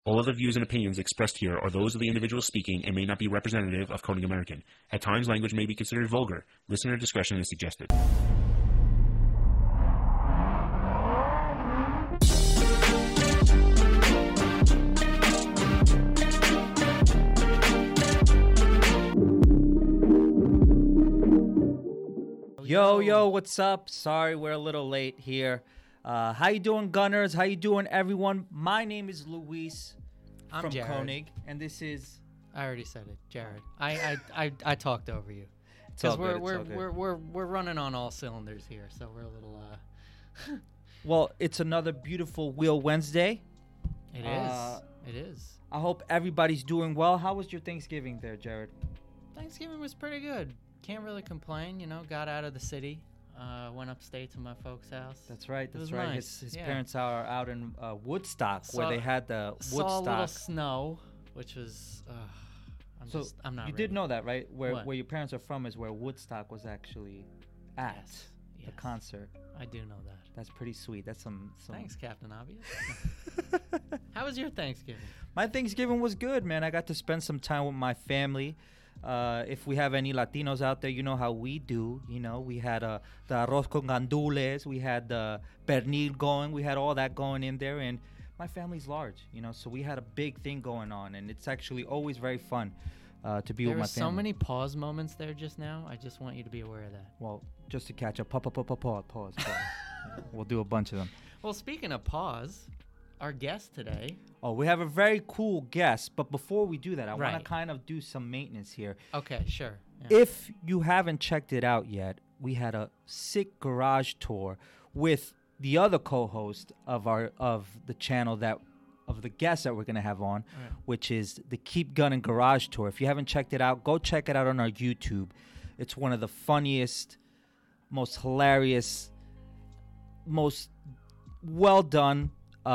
All of the views and opinions expressed here are those of the individual speaking and may not be representative of Coding American. At times, language may be considered vulgar. Listener discretion is suggested. Yo, what's up? Sorry, we're a little late here. How you doing, Gunners? How you doing, everyone? My name is Luis from Jared. Koenig, and this is... I already said it, Jared. I talked over you It's all because good, we're running on all cylinders here, so we're a little. Well, it's another beautiful Wheel Wednesday. It is. It is. I hope everybody's doing well. How was your Thanksgiving there, Jared? Thanksgiving was pretty good. Can't really complain. You know, got out of the city. Went upstate to my folks' house. That's right. It was That's right. nice, His yeah. parents are out in Woodstock, where they had the Woodstock. Saw a little snow, which was. I'm not. You ready. did know that, right? Where What? your parents are from is where Woodstock was actually at Yes. the concert. I do know that. That's pretty sweet. That's some. Thanks, Captain Obvious. How was your Thanksgiving? My Thanksgiving was good, man. I got to spend some time with my family. If we have any Latinos out there, you know how we do. You know, we had the arroz con gandules, we had the pernil going, we had all that going in there, and my family's large, you know, so we had a big thing going on, and it's actually always very fun to be There with my were family. so many pause moments there just now. I just want you to be aware of that. Well, just to catch up, pause. We'll do a bunch of them. Well, speaking of pause, our guest today. Oh, we have a very cool guest, but before we do that, I want to Right. kind of do some maintenance here. Okay, sure. Yeah. If you haven't checked it out yet, we had a sick garage tour with the other co-host of the channel of the guest that we're gonna have on, Right. which is the Keep Gunning Garage Tour. If you haven't checked it out, go check it out on our YouTube. It's one of the funniest, most hilarious, most well done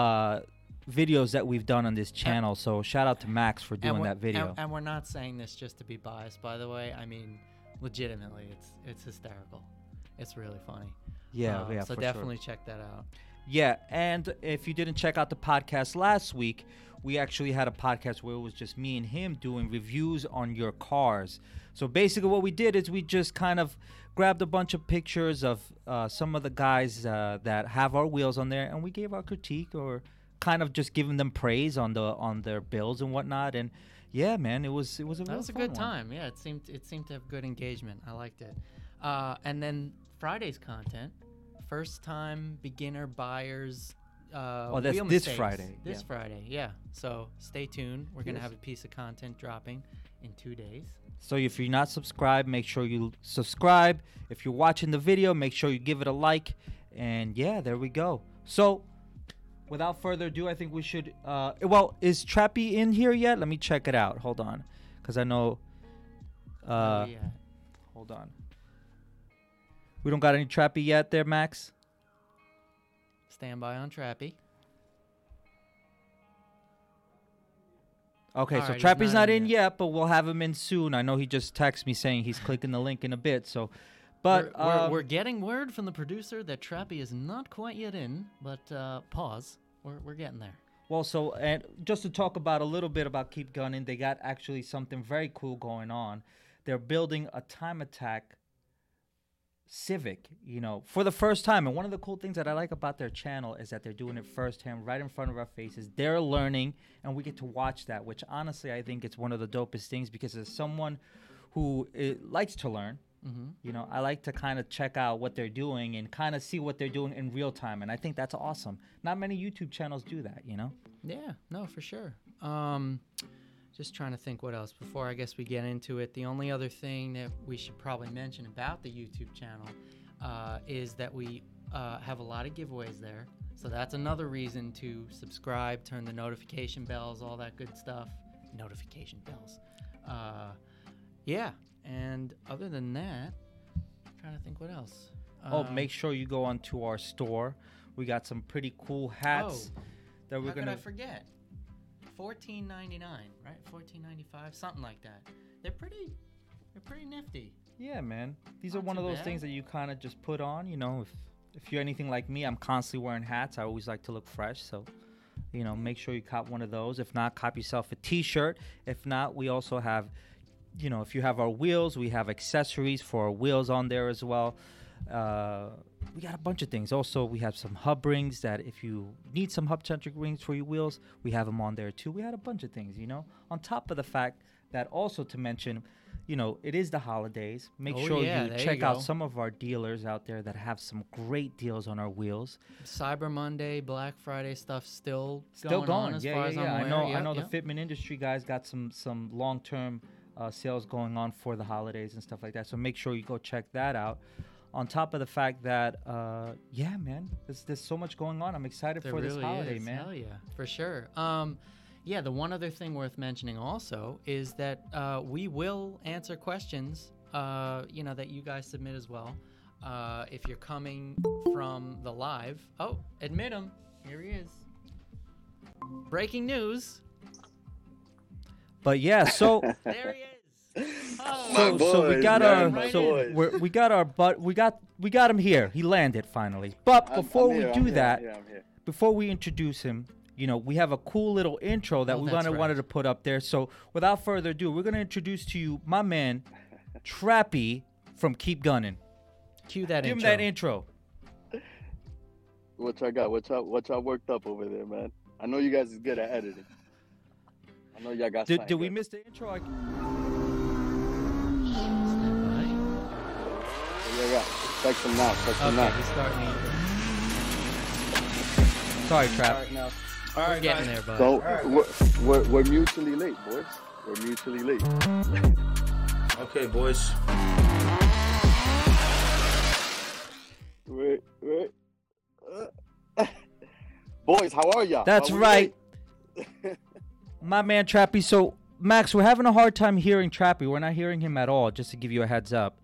videos that we've done on this channel. So shout out to Max for doing we're- that video. And we're not saying this just to be biased, by the way. I mean, legitimately, it's hysterical. It's really funny. yeah, So for definitely sure. check that out. Yeah, and if you didn't check out the podcast last week, we actually had a podcast where it was just me and him doing reviews on your cars. So basically what we did is we just kind of grabbed a bunch of pictures of some of the guys that have our wheels on there, and we gave our critique or kind of just giving them praise on their builds and whatnot. And yeah, man, it was a That real was a fun good one. time. Yeah, it seemed to have good engagement. I liked it. And then Friday's content, first time beginner buyers. that's wheel this mistakes. Friday, This yeah. Friday, yeah. So stay tuned. We're gonna Yes. have a piece of content dropping in 2 days. So if you're not subscribed, make sure you subscribe. If you're watching the video, make sure you give it a like. And yeah, there we go. So without further ado, I think we should is Trappy in here yet? Let me check it out. Hold on. Because I know Yeah. hold on. We don't got any Trappy yet there, Max? Stand by on Trappy. Okay, All so right, he's Trappy's not not in in yet, but we'll have him in soon. I know he just texted me saying he's clicking the link in a bit. So, but we're getting word from the producer that Trappy is not quite yet in, but pause. We're getting there. well, so and just to talk about a little bit about Keep Gunning, they got actually something very cool going on. They're building a Time Attack Civic, you know, for the first time. And one of the cool things that I like about their channel is that they're doing it firsthand, right in front of our faces. They're learning, and we get to watch that, which honestly I think it's one of the dopest things, because as someone who likes to learn, you know, I like to kind of check out what they're doing and kind of see what they're doing in real time. And I think that's awesome. Not many YouTube channels do that, you know? Yeah, no, for sure. Just trying to think what else before I guess we get into it. The only other thing that we should probably mention about the YouTube channel is that we have a lot of giveaways there. So that's another reason to subscribe, turn the notification bells, all that good stuff. Notification bells. Yeah, and other than that, I'm trying to think what else. Make sure you go onto our store. We got some pretty cool hats that we're How could gonna. I forget? $14.99, right? $14.95, something like that. They're pretty nifty. Yeah, man. These are Not one of too those bad. things that you kind of just put on. You know, if you're anything like me, I'm constantly wearing hats. I always like to look fresh, so You know, make sure you cop one of those. If not, cop yourself a T-shirt. If not, we also have, you know, if you have our wheels, we have accessories for our wheels on there as well. We got a bunch of things. Also, we have some hub rings that if you need some hub-centric rings for your wheels, we have them on there too. We had a bunch of things, you know. On top of the fact that also to mention, you know, it is the holidays. Make Oh, sure yeah, you there check you out go. some of our dealers out there that have some great deals on our wheels. Cyber Monday, Black Friday stuff still Still going going. on as Yeah, far yeah, as yeah. I'm I aware. know. I Yep, know yep. the fitment industry guys got some long-term sales going on for the holidays and stuff like that. So make sure you go check that out. On top of the fact that, yeah, man, there's so much going on. I'm excited There for this really holiday, is. man. Hell yeah, for sure. Yeah, the one other thing worth mentioning also is that we will answer questions, you know, that you guys submit as well. If you're coming from the live, oh, admit him. Here he is. Breaking news. But yeah, so There he is. Oh, so, My so we boys, got man, our my so boys. we got our we got him here. He landed finally. But before we do that, I'm here. before we introduce him, you know, we have a cool little intro that Oh, we that's wanted right. to put up there. So without further ado, we're gonna introduce to you my man, Trappy from Keep Gunning. cue that Give him intro. that intro. What y'all got? What y'all worked up over there, man? I know you guys is good at editing. I know y'all got Did something we good. miss the intro? Yeah. Text them now. Text them Okay, now. he's starting. Sorry, Trap. now. We're getting there, bud. So we're mutually late, boys. We're mutually late. Okay, boys. Wait. Boys, how are y'all? That's Are we right. late? My man Trappy. So Max, we're having a hard time hearing Trappy. We're not hearing him at all. Just to give you a heads up.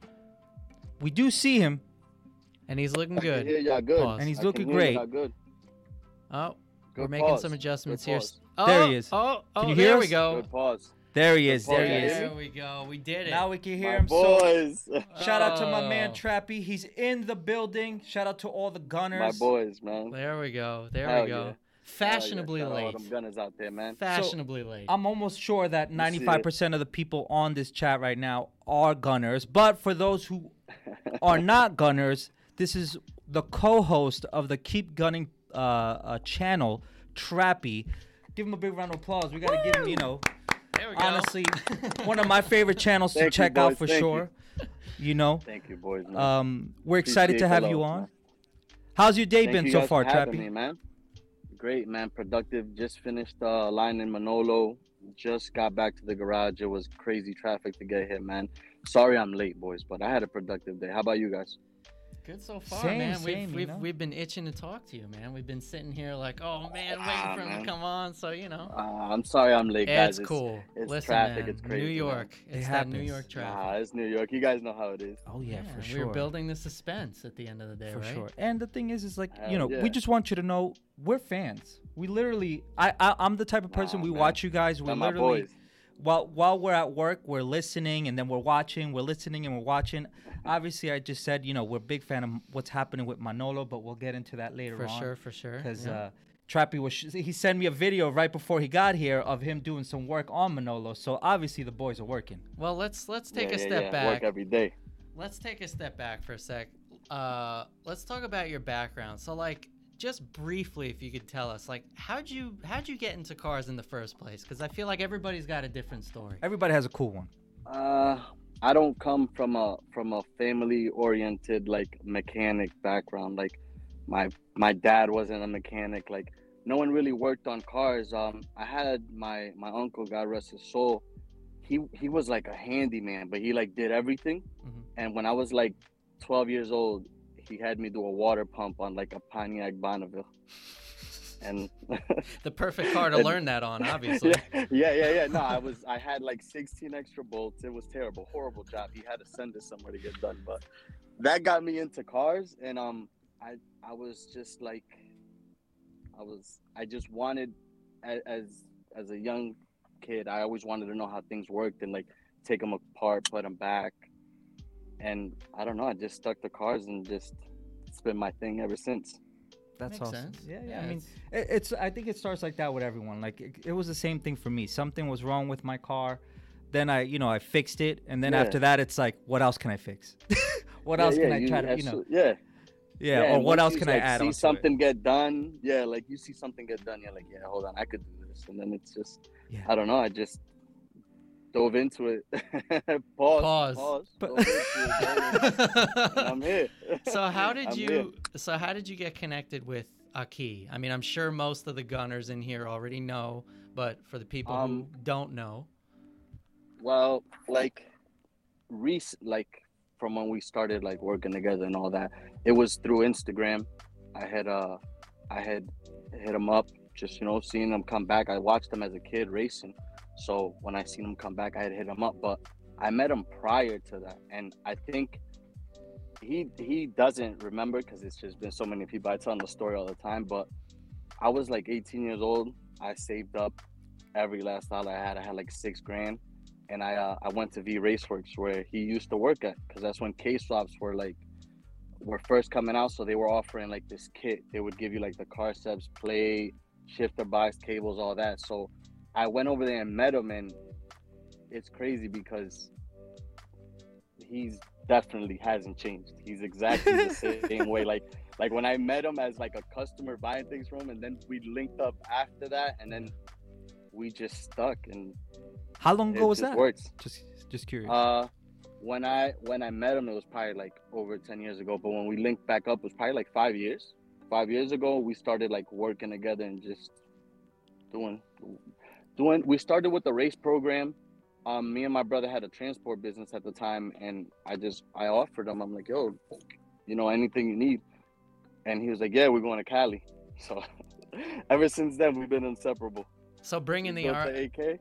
We do see him. And he's looking I can good. hear y'all good. Pause. And he's I can looking hear great. y'all good. Oh, Good we're making pause. some adjustments Good here. pause. Oh, There he is. Oh, Can you there hear we us? go. Good pause. There he is. There he Good is. pause. There we go. We did it. Now we can hear My him. So boys. shout out to my Oh. man Trappy. He's in the building. Shout out to all the gunners. My boys, man. There we go. There Hell we go. yeah. Fashionably Shout out all late. them gunners out there, man. Fashionably late. I'm almost sure that see it. 95% of the people on this chat right now are gunners. But for those who are not gunners, this is the co-host of the Keep Gunning channel, Trappy. Give him a big round of applause. We got to give him, you know, There we go. honestly, one of my favorite channels to Thank you, check out boys. for Thank sure. You know, Thank you, boys, man. we're excited to Appreciate have the you love, on. man. How's your day Thank been you so guys far, for having Trappy? me, man. Great, man. Productive. Just finished line in Manolo. Just got back to the garage. It was crazy traffic to get here, man. Sorry I'm late, boys, but I had a productive day. How about you guys? Good so far, Same, man. same, you We've know? we've been itching to talk to you, man. We've been sitting here like, oh man, waiting Ah, for him man. to come on. So you know, I'm sorry I'm late, guys. it's cool. It's Listen, traffic. man, It's crazy, New man. York. It It's that New happens. York traffic. Ah, it's New York. You guys know how it is. Oh yeah, for We sure. were building the suspense at the end of the day, For right? sure. And the thing is like, you Hell know, yeah. we just want you to know we're fans. We literally, I'm the type of person, Nah, we man. watch you guys. We They're my literally, boys. while we're at work, we're listening and then we're watching, we're listening and we're watching. Obviously, I just said, you know, we're a big fan of what's happening with Manolo, but we'll get into that later For on. sure, for sure. Because yeah. Trappy he sent me a video right before he got here of him doing some work on Manolo. So obviously the boys are working. Well, let's take Yeah, a yeah, step yeah. back. Work every day. Let's take a step back for a sec. Let's talk about your background. So, like, just briefly, if you could tell us, like, how'd you get into cars in the first place? Because I feel like everybody's got a different story. Everybody has a cool one. I don't come from a family oriented like mechanic background. Like my dad wasn't a mechanic. Like no one really worked on cars. I had my uncle, God rest his soul. He was like a handyman, but he like did everything. Mhm. And when I was like 12 years old, he had me do a water pump on like a Pontiac Bonneville. And The perfect car to And- learn that on, obviously. yeah. No, I had like 16 extra bolts. It was terrible, horrible job. He had to send us somewhere to get done. But that got me into cars, and I was just like, I just wanted, as a young kid, I always wanted to know how things worked and like take them apart, put them back, and I don't know. I just stuck to cars and just it's been my thing ever since. That's Makes awesome. sense. Yeah, Yeah, I mean, it's- it's. I think it starts like that with everyone. Like it was the same thing for me. Something was wrong with my car, then I fixed it, and then Yeah. after that, it's like, what else can I fix? What else can I try to, Yeah. yeah, or and what once else you, can I like, add see on something get done, yeah, like you see something get done, you're like, yeah, hold on, I could do this, and then it's just, Yeah. I don't know, I just dove into it. Pause. But- Dove into it, and I'm here. So how did I'm here. you get connected with Aki? I mean, I'm sure most of the gunners in here already know, but for the people who don't know, Well, like, like from when we started like working together and all that, it was through Instagram. I had hit him up, just seeing him come back. I watched him as a kid racing, so when I seen him come back, I had hit him up. But I met him prior to that, and I think he doesn't remember because it's just been so many people. I tell him the story all the time, but I was like 18 years old. I saved up every last dollar I had. I had like $6,000. And I went to V Raceworks where he used to work at, because that's when K-swaps were first coming out. So they were offering like this kit. They would give you like the Carceps plate, shifter box, cables, all that. So I went over there and met him, and it's crazy because he's definitely hasn't changed. He's exactly the same way. Like when I met him as like a customer buying things from him, and then we linked up after that, and then we just stuck, and How long ago it was just that? works. Just curious. When I met him, it was probably like over 10 years ago. But when we linked back up, it was probably like 5 years. 5 years ago, we started like working together and just doing. We started with the race program. Me and my brother had a transport business at the time, and I offered him. I'm like, yo, anything you need, and he was like, yeah, we're going to Cali. So ever since then, we've been inseparable. so bringing We the built AK.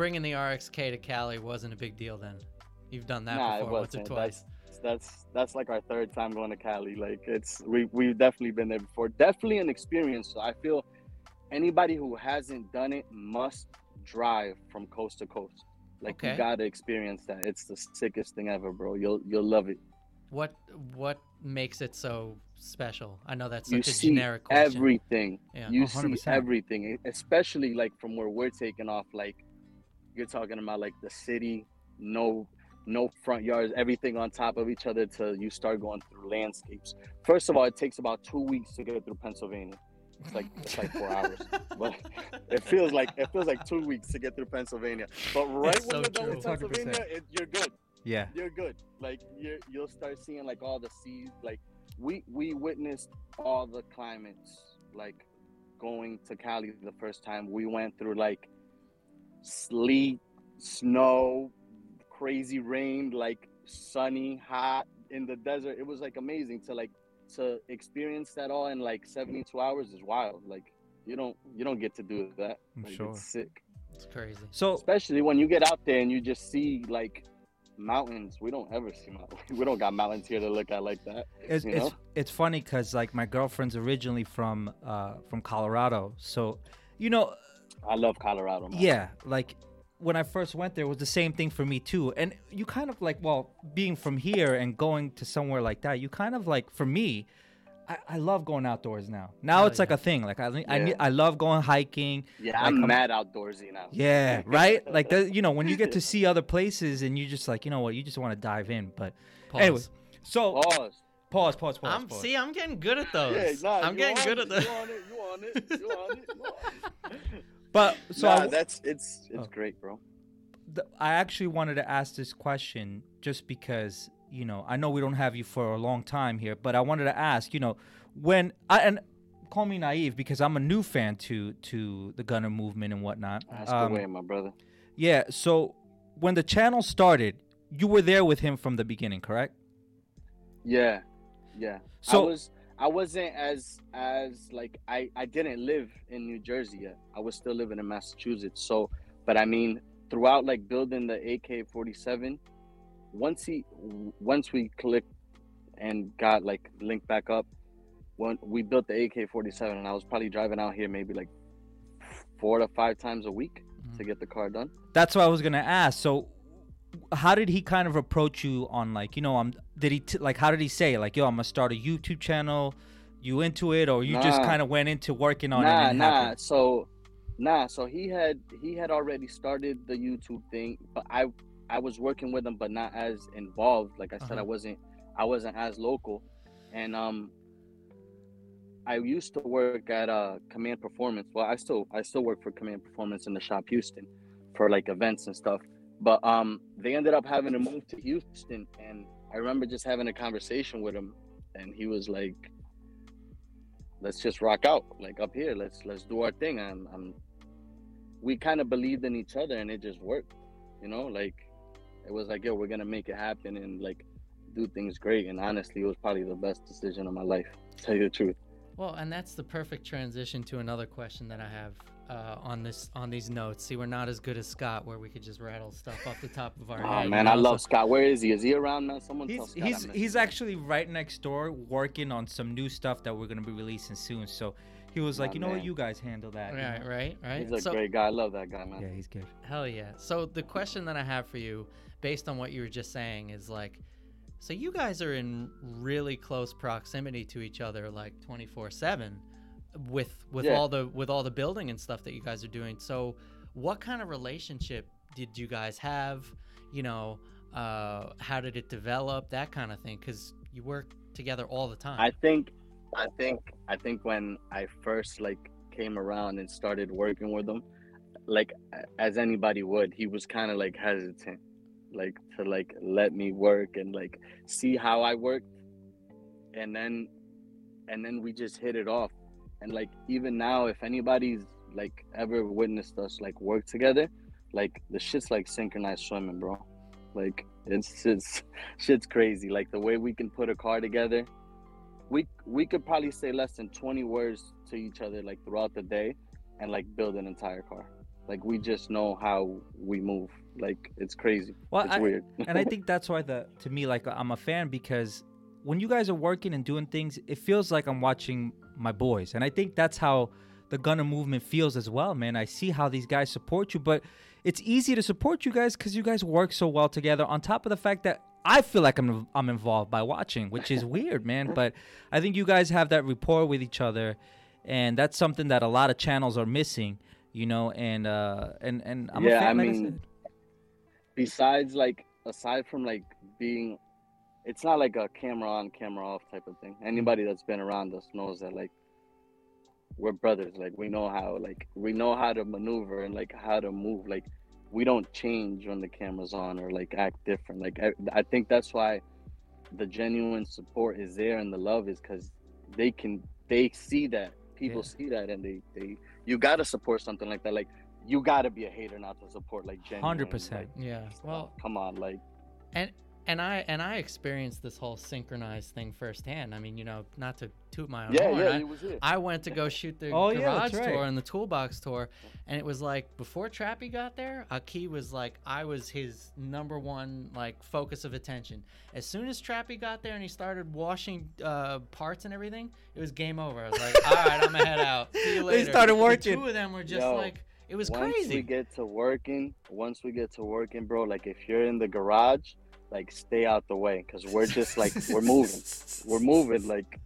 RXK to Cali wasn't a big deal then. You've done that Nah, it before once or wasn't. twice. That's like our third time going to Cali. Like we've definitely been there before. Definitely an experience. So I feel anybody who hasn't done it must drive from coast to coast. Like Okay. you gotta experience that. It's the sickest thing ever, bro. You'll love it. What makes it so special? I know that's You such a see generic question. everything. Yeah. You 100%. see everything, especially like from where we're taking off. Like you're talking about like the city, no front yards, everything on top of each other till you start going through landscapes. First of all, it takes about 2 weeks to get through Pennsylvania. It's like 4 hours, but it feels like 2 weeks to get through Pennsylvania. But right It's when so you're done true. with 100%. Pennsylvania, you're good. yeah. You're good. Like you'll start seeing like all the seas. Like we witnessed all the climates. Like going to Cali the first time, we went through like sleet, snow, crazy rain, like sunny, hot in the desert. It was like amazing to experience that all in like 72 hours is wild. Like you don't get to do that. I'm Like, sure. it's sick. It's crazy. So Especially when you get out there and you just see like mountains. We don't ever see mountains. We don't got mountains here to look at like that. it's you it's, know? it's funny because like my girlfriend's originally from Colorado, so I love Colorado, man. yeah, like when I first went there, it was the same thing for me too. And you kind of like, well, being from here and going to somewhere like that, you kind of like, for me, I love going outdoors now. Now Oh, it's like yeah. a thing. Like Yeah. I love going hiking. Yeah, Like, I'm mad outdoorsy now. Yeah, right. Like when you get to see other places and you just like, you know what, you just want to dive in. But Pause. anyway, so Pause. pause. I'm getting good at those. Yeah, nah, I'm getting good at those. You on it. But so Nah, it's Oh. great, bro. I actually wanted to ask this question just because, I know we don't have you for a long time here, but I wanted to ask, and call me naive because I'm a new fan to the gunner movement and whatnot. Ask away, my brother. Yeah. So when the channel started, you were there with him from the beginning, correct? Yeah. So- I wasn't as like I didn't live in New Jersey yet. I was still living in Massachusetts. So, but I mean, throughout like building the AK-47, once we clicked and got like linked back up, when we built the AK-47, and I was probably driving out here maybe like 4 to 5 times a week to get the car done. That's what I was gonna ask. So, how did he kind of approach you on like, how did he say like, yo, I'm gonna start a YouTube channel? you into it, or you just Nah. kind of went into working on it Nah, and it nah. happened? So he had already started the YouTube thing, but I was working with him, but not as involved. Like I said, Uh-huh. I wasn't as local, and I used to work at Command Performance. Well, I still work for Command Performance in the shop Houston for like events and stuff. But they ended up having to move to Houston, and I remember just having a conversation with him, and he was like, "Let's just rock out, like up here. Let's do our thing." I'm we kind of believed in each other, and it just worked. You know, like it was like, "Yo, we're gonna make it happen and like do things great." And honestly, it was probably the best decision of my life, to tell you the truth. Well, and that's the perfect transition to another question that I have on these notes. See, we're not as good as Scott, where we could just rattle stuff off the top of our Oh head. you man, I know? love So- Scott. Where is he? Is he around, man? Someone tell Scott. I miss He's him. actually right next door working on some new stuff that we're gonna be releasing soon. So he was like, My you know what, man. you guys handle that. you Right, know? right. He's a So, great guy. I love that guy, man. Yeah, he's good. hell yeah. So the question that I have for you, based on what you were just saying, is like, so you guys are in really close proximity to each other, like 24/7, with Yeah. all the building and stuff that you guys are doing. So, what kind of relationship did you guys have? You know, how did it develop? That kind of thing, because you work together all the time. I think when I first like came around and started working with him, like as anybody would, he was kind of like hesitant, like to like let me work and like see how I worked, and then we just hit it off. And like even now, if anybody's like ever witnessed us like work together, like the shit's like synchronized swimming, bro. Like it's shit's crazy. Like the way we can put a car together, we could probably say less than 20 words to each other like throughout the day, and like build an entire car. Like we just know how we move. Like it's crazy. Well, It's weird. And I think that's why to me, like, I'm a fan, because when you guys are working and doing things, it feels like I'm watching my boys. And I think that's how the Gunner movement feels as well, man. I see how these guys support you, but it's easy to support you guys because you guys work so well together, on top of the fact that I feel like I'm involved by watching, which is weird, man. But I think you guys have that rapport with each other, and that's something that a lot of channels are missing, you know. And I'm a Yeah, fan. I like mean, said. aside from like being, it's not like a camera on camera off type of thing. Anybody that's been around us knows that like we're brothers. Like we know how to maneuver and like how to move. Like we don't change when the camera's on or like act different. Like I think that's why the genuine support is there, and the love is because they see that, people Yeah. see that, and they you gotta support something like that. Like you gotta be a hater not to support like genuine. 100%. Like, Yeah. Well, come on, like and I experienced this whole synchronized thing firsthand. I mean, you know, not to toot my own yeah, horn. yeah, he was here. I went to go shoot the Oh, yeah, garage that's right. tour and the toolbox tour, and it was like before Trappy got there, Aki was like, I was his number one like focus of attention. As soon as Trappy got there and he started washing parts and everything, it was game over. I was like, all right, I'm gonna head out. See you later. started The working. two of them were just Yo, like, it was once crazy. we get to working, bro, like if you're in the garage, like stay out the way, because we're just like we're moving like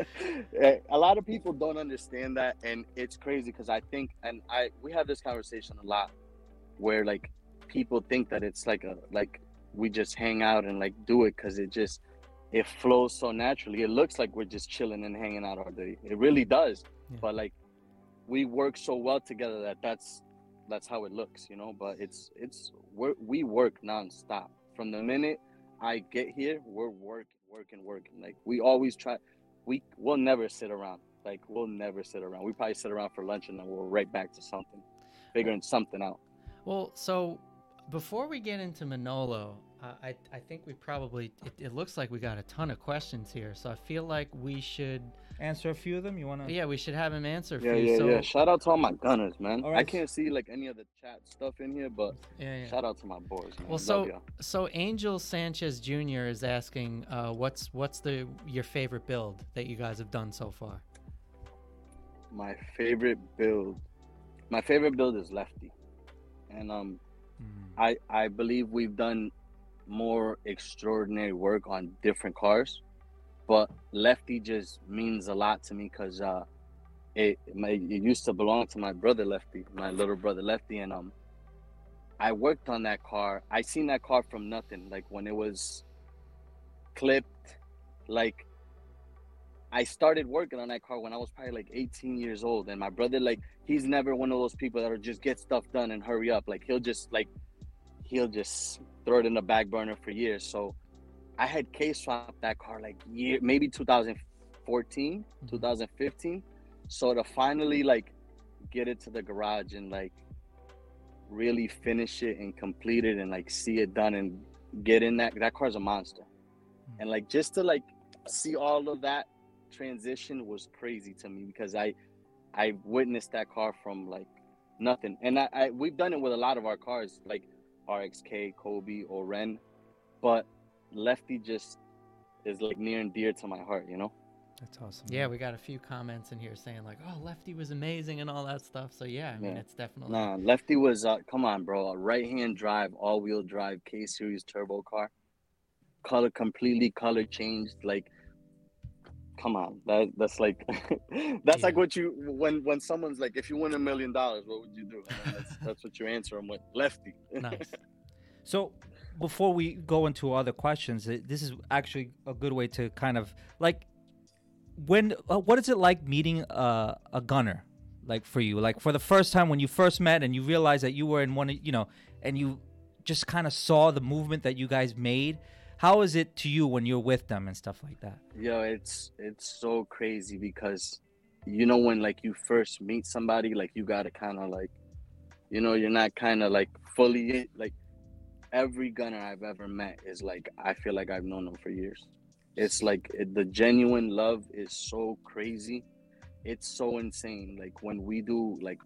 a lot of people don't understand that, and it's crazy because I think, and we have this conversation a lot, where like people think that it's like we just hang out and like do it because it flows so naturally. It looks like we're just chilling and hanging out all day. It really does. Yeah. But like we work so well together that's how it looks, you know. But we work nonstop. From the minute I get here, we're working. Like we always try. We'll never sit around. Like we'll never sit around. We probably sit around for lunch and then we're right back to something, figuring something out. Well, so before we get into Manolo, I think we probably, it looks like we got a ton of questions here. So I feel like we should, Answer a few of them. You want to? yeah, we should have him answer for Yeah, you. yeah, So, yeah. Shout out to all my gunners, man. All I right. can't see like any of the chat stuff in here, but yeah. shout out to my boys, man. Well, Love y'all. so Angel Sanchez Jr. is asking, what's your favorite build that you guys have done so far? My favorite build is Lefty, and I believe we've done more extraordinary work on different cars, but Lefty just means a lot to me because it used to belong to my brother Lefty, my little brother Lefty, and I worked on that car. I seen that car from nothing, like when it was clipped. Like I started working on that car when I was probably like 18 years old, and my brother, like, he's never one of those people that'll just get stuff done and hurry up. Like he'll just throw it in the back burner for years. So I had case swapped that car like maybe 2014, 2015. So to finally like get it to the garage and like really finish it and complete it and like see it done and get in that car's a monster. And like just to like see all of that transition was crazy to me because I witnessed that car from like nothing. And I we've done it with a lot of our cars like RXK, Kobe, or Ren, but Lefty just is like near and dear to my heart, you know? That's awesome. Yeah, we got a few comments in here saying like, "Oh, Lefty was amazing" and all that stuff. So yeah, I mean, it's definitely. Nah, Lefty was come on, bro. A right-hand drive, all-wheel drive, K-Series turbo car, completely color changed. Like, come on, that's like that's like what you when someone's like, if you win $1 million, what would you do? And that's what you answer them with, Lefty. Nice. So before we go into other questions, this is actually a good way to kind of like. What is it like meeting a gunner, like for you, like for the first time when you first met and you realized that you were in one, and you just kind of saw the movement that you guys made? How is it to you when you're with them and stuff like that? Yo, it's so crazy because, when like you first meet somebody, like you gotta kind of like, you're not kind of like fully like every gunner I've ever met is like, I feel like I've known them for years. It's like the genuine love is so crazy. It's so insane. Like when we do like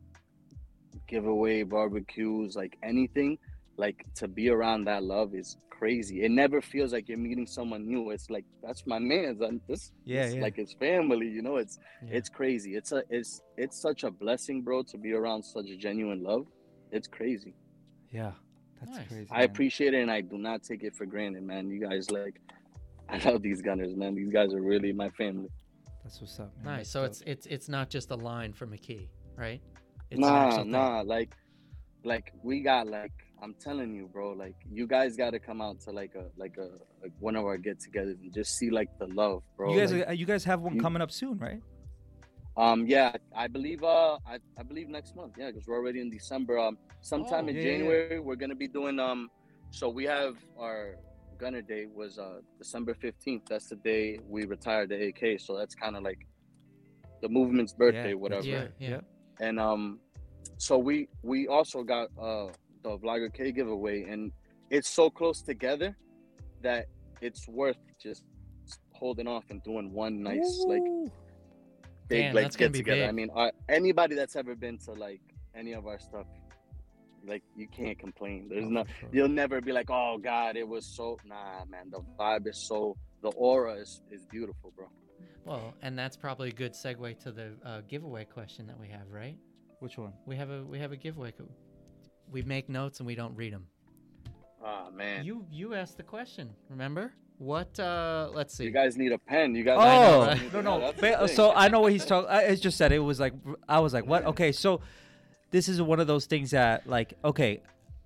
giveaway barbecues, like anything, like to be around that love is crazy. It never feels like you're meeting someone new. It's like, that's my man. This like his family, it's crazy. It's such a blessing, bro, to be around such a genuine love. It's crazy. Yeah, that's Nice. crazy. I appreciate it and I do not take it for granted, man. You guys, like, I love these gunners, man. These guys are really my family. That's what's up, man. Nice. So it's not just a line from McKee, right? It's Nah. Like we got like, I'm telling you, bro. Like you guys got to come out to like one of our get-togethers and just see like the love, bro. You guys have one coming up soon, right? Yeah, I believe I believe next month. Yeah, because we're already in December. Sometime in January we're gonna be doing so we have our Gunner Day was December 15th. That's the day we retired the AK. So that's kind of like the movement's birthday, whatever. Yeah. And so we also got the Vlogger K giveaway, and it's so close together that it's worth just holding off and doing one nice like big like get together. Big. I mean, anybody that's ever been to like any of our stuff, like you can't complain. There's you'll never be like, oh God, it was so. Nah, man, the vibe is so, the aura is beautiful, bro. Well, and that's probably a good segue to the giveaway question that we have, right? Which one? We have a giveaway. We make notes and we don't read them. Oh man, you asked the question. Remember what? Let's see. You guys need a pen. You guys. Oh no. So I know what he's talking. It's just that it was like, I was like, what? Okay, so this is one of those things that like, okay,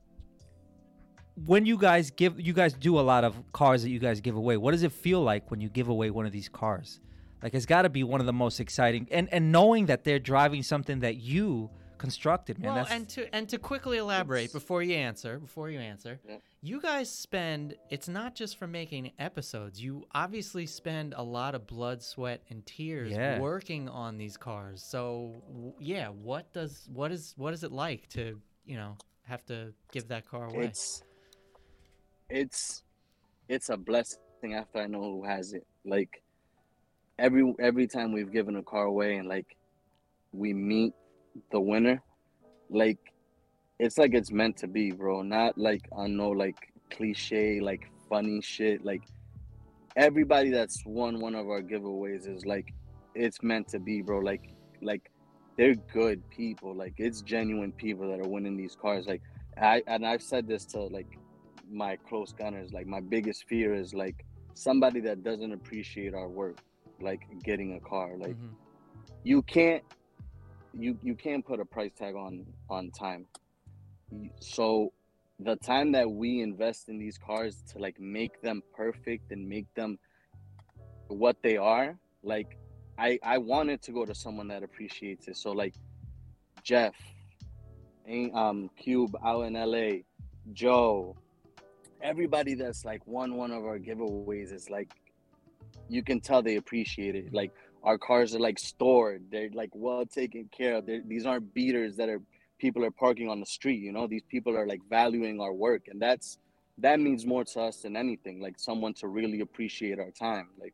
when you guys do a lot of cars that you guys give away. What does it feel like when you give away one of these cars? Like, it's got to be one of the most exciting, and knowing that they're driving something that you constructed, man. Well, and to quickly elaborate before you answer, you guys spend, it's not just for making episodes. You obviously spend a lot of blood, sweat, and tears working on these cars. So yeah, what is it like to have to give that car away? It's a blessing after I know who has it. Like every time we've given a car away and like we meet the winner, like it's like it's meant to be, bro. Not like on no like cliche like funny shit. Like everybody that's won one of our giveaways is like, it's meant to be, bro. Like they're good people. Like it's genuine people that are winning these cars. Like I've said this to like my close gunners. Like my biggest fear is like somebody that doesn't appreciate our work, like getting a car. Like Mhm. you can't you can't put a price tag on time. So the time that we invest in these cars to like make them perfect and make them what they are, like I wanted to go to someone that appreciates it. So like Jeff, Cube out in LA, Joe, everybody that's like won one of our giveaways is like, you can tell they appreciate it. Like our cars are like stored, they're like well taken care of. These aren't beaters that are people are parking on the street. You know, these people are like valuing our work, and that means more to us than anything. Like someone to really appreciate our time. Like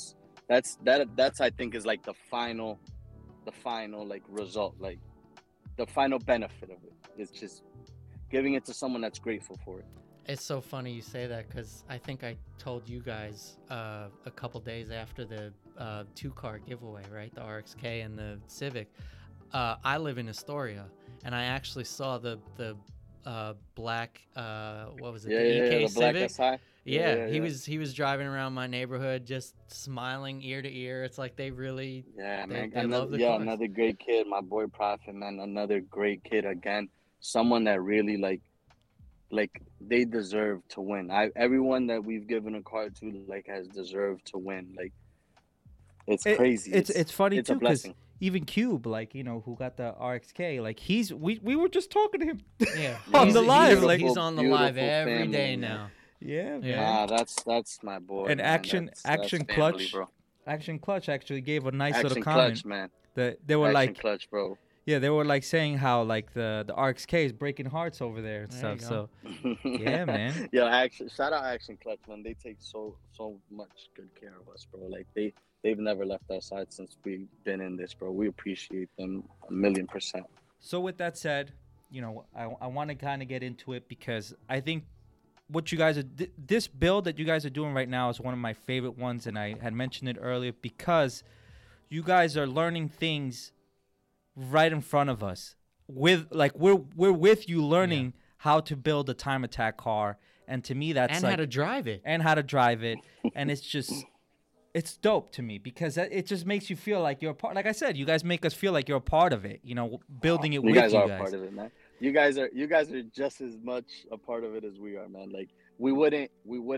that's I think is like the final like result, like the final benefit of it. It's just giving it to someone that's grateful for it. It's so funny you say that because I think I told you guys a couple days after the 2-car giveaway, right? The RXK and the Civic. I live in Astoria, and I actually saw the black what was it? Yeah, the yeah, EK the black Civic. SI. Yeah, he was driving around my neighborhood just smiling ear to ear. It's like they really Yeah, they, man. they love the cars. Another great kid, my boy Prophet, man. Another great kid again. Someone that really like they deserve to win. Everyone that we've given a car to like has deserved to win. Like it's crazy. It's funny it's too a because blessing. even Cube, like who got the RXK, like we were just talking to him. Yeah, On he's- the live, he's, like- he's on the live Beautiful every family, day man. now. Yeah, man. Yeah. That's my boy. And man. Action That's family, Clutch, bro. Action Clutch actually gave a nice Action little comment Clutch, man. that they were Action like, Clutch, bro. yeah, they were like saying how like the RXK is breaking hearts over there and There you stuff. go. So yeah, man. Yo, shout out Action Clutch, man. They take so much good care of us, bro. Like they've never left our side since we've been in this, bro. We appreciate them 1,000,000%. So with that said, I want to kind of get into it because I think what you guys are this build that you guys are doing right now is one of my favorite ones, and I had mentioned it earlier because you guys are learning things right in front of us. With like we're with you learning how to build a time attack car, and to me that's And like how to drive it. and how to drive it, and it's just it's dope to me because it just makes you feel like you're a part. Like I said, you guys make us feel like you're a part of it. Building it You with guys you are guys. a part of it, man. You guys are just as much a part of it as we are, man. Like we wouldn't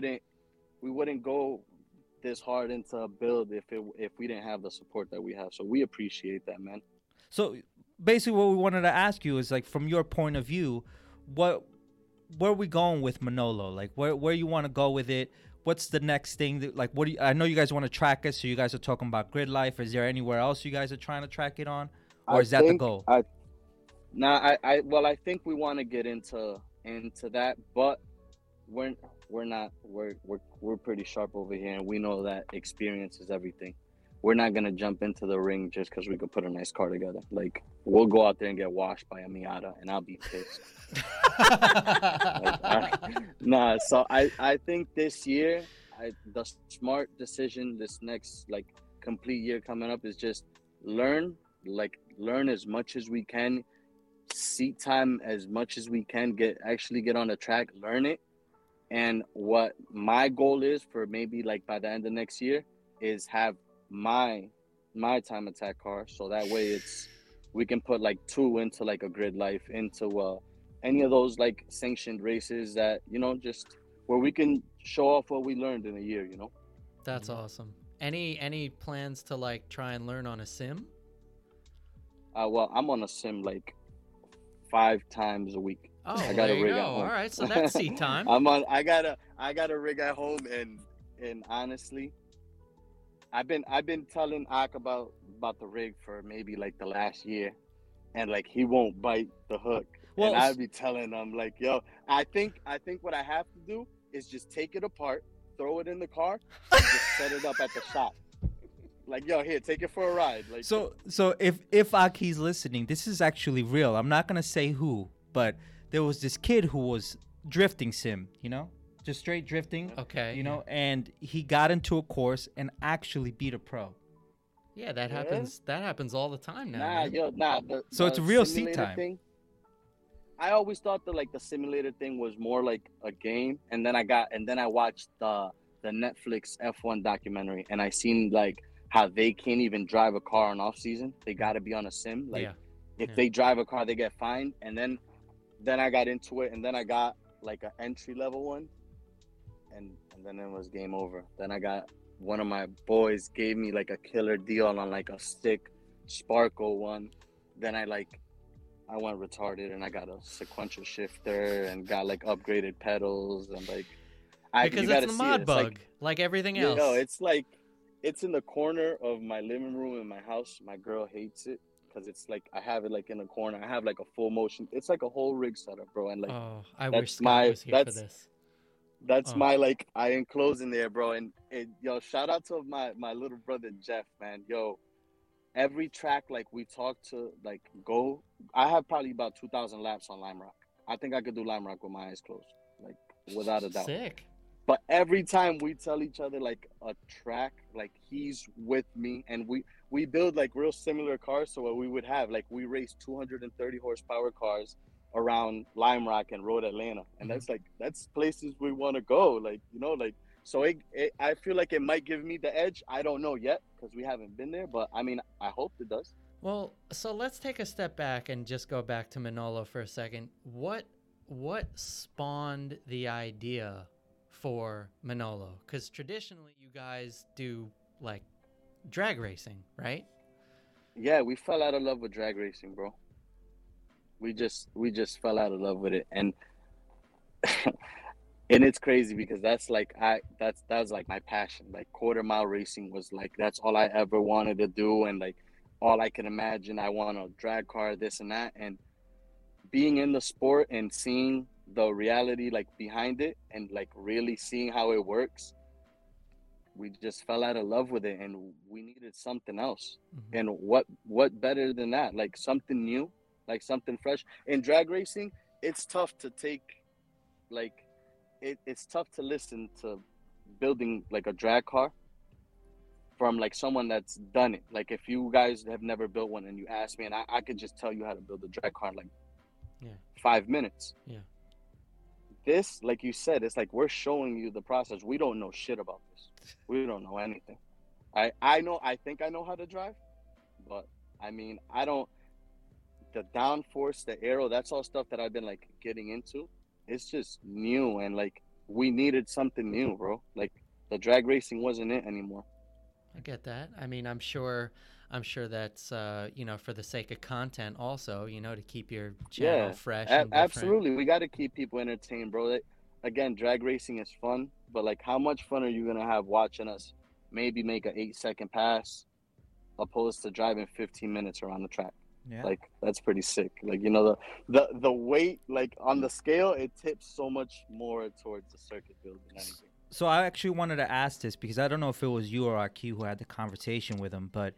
go this hard into a build if we didn't have the support that we have. So we appreciate that, man. So basically, what we wanted to ask you is like, from your point of view, where are we going with Manolo? Like, where you want to go with it? What's the next thing? I know you guys want to track it, so you guys are talking about Grid Life. Is there anywhere else you guys are trying to track it on, or is that the goal? I think we want to get into that, but we're not. We're pretty sharp over here, and we know that experience is everything. We're not gonna jump into the ring just because we could put a nice car together. Like we'll go out there and get washed by a Miata, and I'll be pissed. So I think this year, the smart decision this next like complete year coming up is just learn as much as we can, seat time as much as we can, get on the track, learn it. And what my goal is for maybe like by the end of next year is have my time attack car, so that way we can put like 2 into like a Grid Life, into any of those like sanctioned races that just where we can show off what we learned in a year. That's awesome. Any plans to like try and learn on a sim? Well, I'm on a sim like 5 times a week. Oh, I got there a you rig go. at home. All right, so that's seat time. I got a rig at home, and honestly, I've been telling Ak about the rig for maybe like the last year, and like he won't bite the hook. Well, and I'd be telling him like, yo, I think what I have to do is just take it apart, throw it in the car, and just set it up at the shop. Like, yo, here, take it for a ride. Like, So if Aki's listening, this is actually real. I'm not gonna say who, but there was this kid who was drifting sim, just straight drifting. Okay. And he got into a course and actually beat a pro. Yeah, that happens. That happens all the time now. man. So it's a real seat simulator time. thing, I always thought that like the simulator thing was more like a game, and then I watched the the Netflix F1 documentary, and I seen like how they can't even drive a car on off season. They got to be on a sim. Like if they drive a car, they get fined. And then I got into it, and then I got like an entry level one, and then it was game over. Then I got one of my boys gave me like a killer deal on like a stick Sparkle one. Then I went retarded and I got a sequential shifter and got like upgraded pedals and like because it's the mod bug, like everything else. No, it's like it's in the corner of my living room in my house. My girl hates it because it's like I have it like in the corner. I have like a full motion. It's like a whole rig setup, bro. And like I wish Scott was here for this. That's my like I enclose in there, bro. And yo, shout out to my little brother Jeff, man. Yo, every track like we talked to like go. I have probably about 2,000 laps on Lime Rock. I think I could do Lime Rock with my eyes closed, like without a doubt. Sick. But every time we tell each other like a track, like he's with me, and we build like real similar cars. So what we would have, like we race 230 horsepower cars around Lime Rock and Road Atlanta, and that's places we want to go. Like like so I feel like it might give me the edge. I don't know yet because we haven't been there, but I mean I hope it does. Well, so let's take a step back and just go back to Manolo for a second. What spawned the idea for Manolo? Because traditionally you guys do like drag racing, right? Yeah, we fell out of love with drag racing, bro. We just fell out of love with it, and and it's crazy because that's like that's like my passion. Like quarter mile racing was like that's all I ever wanted to do, and like all I can imagine. I want a drag car, this and that, and being in the sport and seeing the reality like behind it and like really seeing how it works, we just fell out of love with it, and we needed something else. And what better than that? Like something new, like something fresh. In drag racing, it's tough to take like it's tough to listen to building like a drag car from like someone that's done it. Like if you guys have never built one and you ask me, and I could just tell you how to build a drag car in like 5 minutes. Yeah. This, like you said, it's like we're showing you the process. We don't know shit about this. We don't know anything. I think I know how to drive, but I mean, I don't. The downforce, the aero, that's all stuff that I've been like getting into. It's just new, and like we needed something new, bro. Like the drag racing wasn't it anymore. I get that. I mean, I'm sure that's for the sake of content also, to keep your channel fresh and different. Absolutely. We got to keep people entertained, bro. Again, drag racing is fun, but like how much fun are you going to have watching us maybe make an 8-second pass opposed to driving 15 minutes around the track? Yeah. Like that's pretty sick. Like, the weight like on the scale, it tips so much more towards the circuit build than anything. So I actually wanted to ask this because I don't know if it was you or RQ who had the conversation with him, but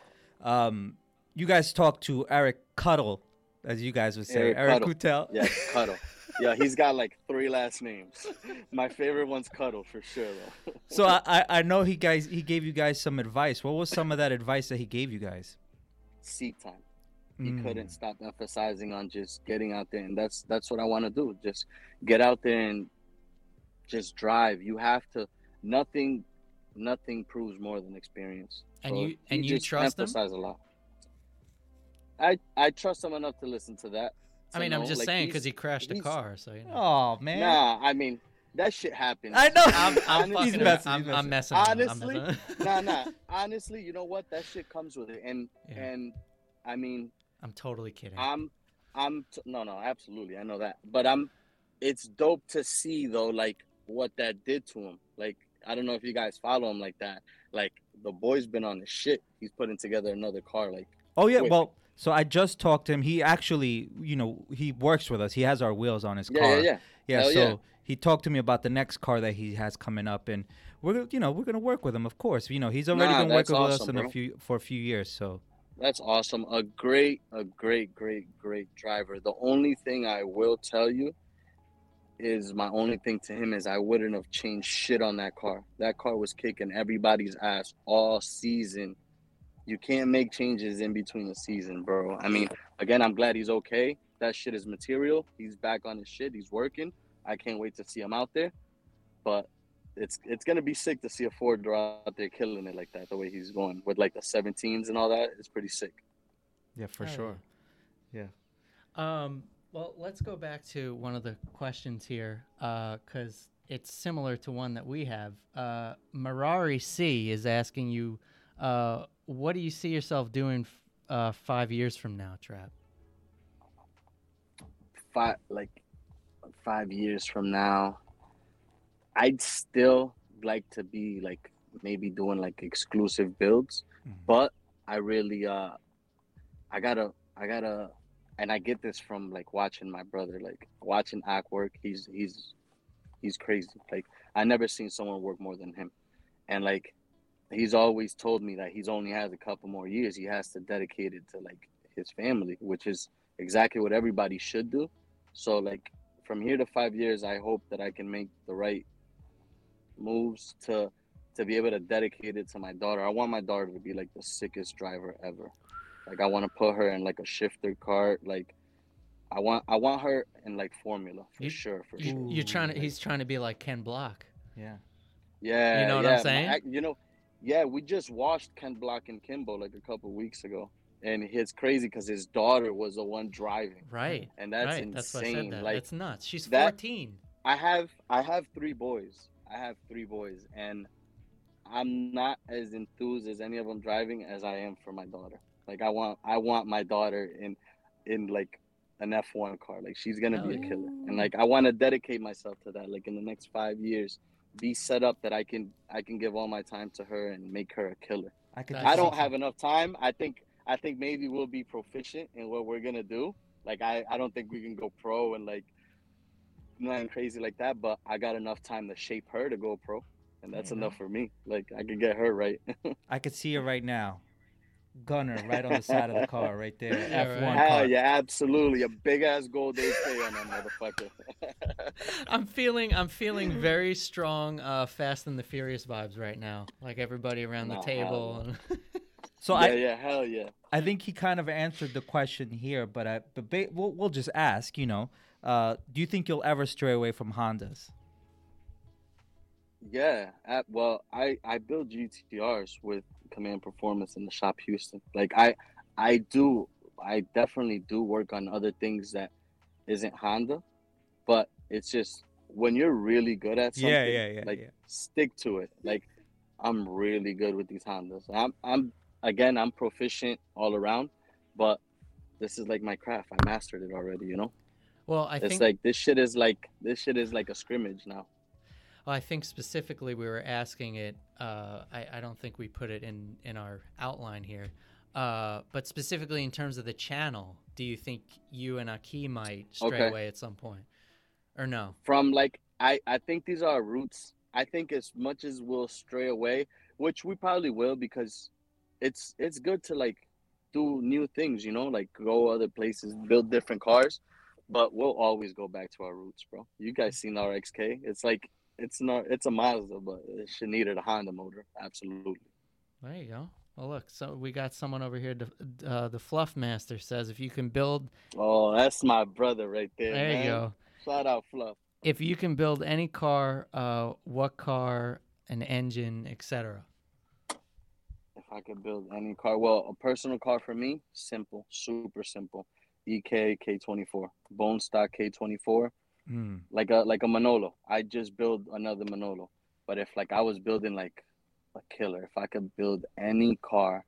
you guys talked to Eric Cuddle, as you guys would say. Eric Coutel. Yeah, Cuddle. Yeah, he's got like 3 last names. My favorite one's Cuddle for sure, though. So I know he gave you guys some advice. What was some of that advice that he gave you guys? Seat time. He couldn't stop emphasizing on just getting out there, and that's what I want to do. Just get out there and just drive. You have to. Nothing proves more than experience. And so you trust him? A lot. I trust him enough to listen to that. I mean, I'm just saying because he crashed a car, so Oh man. Nah, I mean that shit happens. I know. I'm messing. Honestly, nah. Honestly, you know what? That shit comes with it, and I mean. I'm totally kidding. No, absolutely. I know that. But it's dope to see though, like what that did to him. Like, I don't know if you guys follow him like that. Like the boy's been on his shit. He's putting together another car. Like, oh yeah. Quick. Well, so I just talked to him. He actually, he works with us. He has our wheels on his car. Yeah. So he talked to me about the next car that he has coming up, and we're gonna work with him, of course. He's already been working with us for a few years. So. That's awesome. A great driver. The only thing I will tell you is my only thing to him is I wouldn't have changed shit on that car. That car was kicking everybody's ass all season. You can't make changes in between the season, bro. I mean, again, I'm glad he's okay. That shit is material. He's back on his shit. He's working. I can't wait to see him out there. But it's gonna be sick to see a four-door out there killing it like that, the way he's going with like the 17s and all that. It's pretty sick. Yeah, for Oh, sure. Yeah. Well, let's go back to one of the questions here, because it's similar to one that we have. Marari C is asking you, what do you see yourself doing 5 years from now, Trap? 5 years from now, I'd still like to be like maybe doing like exclusive builds, but I really I gotta and I get this from like watching my brother, like watching Ak work. He's crazy. Like I never seen someone work more than him, and like he's always told me that he's only has a couple more years. He has to dedicate it to like his family, which is exactly what everybody should do. So like from here to 5 years, I hope that I can make the right moves to be able to dedicate it to my daughter. I want my daughter to be like the sickest driver ever. Like I want to put her in like a shifter cart. Like I want her in like Formula for sure. You're trying to. He's trying to be like Ken Block. Yeah. Yeah, You know what I'm saying? Yeah, we just watched Ken Block and Kimbo like a couple weeks ago, and it's crazy because his daughter was the one driving. Right. And that's right. insane. That's why I said that. Like That's nuts. She's that- 14. I have three boys. And I'm not as enthused as any of them driving as I am for my daughter. Like I want my daughter in like an F1 car. Like she's gonna be a killer, and like I want to dedicate myself to that. Like in the next 5 years, be set up that I can give all my time to her and make her a killer. I don't have enough time. I think maybe we'll be proficient in what we're gonna do. Like I don't think we can go pro and like nothing crazy like that, but I got enough time to shape her to go pro, and that's enough for me. Like I can get her right. I could see it right now. Gunner right on the side of the car right there. F1 Hell car. yeah, absolutely. A big ass gold AK on that motherfucker. I'm feeling very strong Fast and the Furious vibes right now. Like everybody around the table. So hell yeah. I think he kind of answered the question here, but we'll just ask, do you think you'll ever stray away from Hondas? Yeah, well, I build GTRs with Command Performance in the shop Houston. Like I definitely do work on other things that isn't Honda, but it's just when you're really good at something, stick to it. Like I'm really good with these Hondas. I'm proficient all around, but this is like my craft. I mastered it already, Well, I it's think like this shit is like a scrimmage now. Well, I think specifically we were asking it. I don't think we put it in our outline here, but specifically in terms of the channel, do you think you and Aki might stray away at some point, or no? From like, I think these are our roots. I think as much as we'll stray away, which we probably will, because it's good to like do new things, like go other places, build different cars, but we'll always go back to our roots, bro. You guys seen our XK? It's like. It's a Mazda, but it should needed a Honda motor. Absolutely. There you go. Well, look, so we got someone over here. The Fluff Master says if you can build. Oh, that's my brother right there. There man. you go. Shout out Fluff. If you can build any car, what car, an engine, etc. If I could build any car, well, a personal car for me, simple, super simple. EK K24, bone stock K24. Like a Manolo. I just build another Manolo. But if like I was building like a killer, if I could build any car,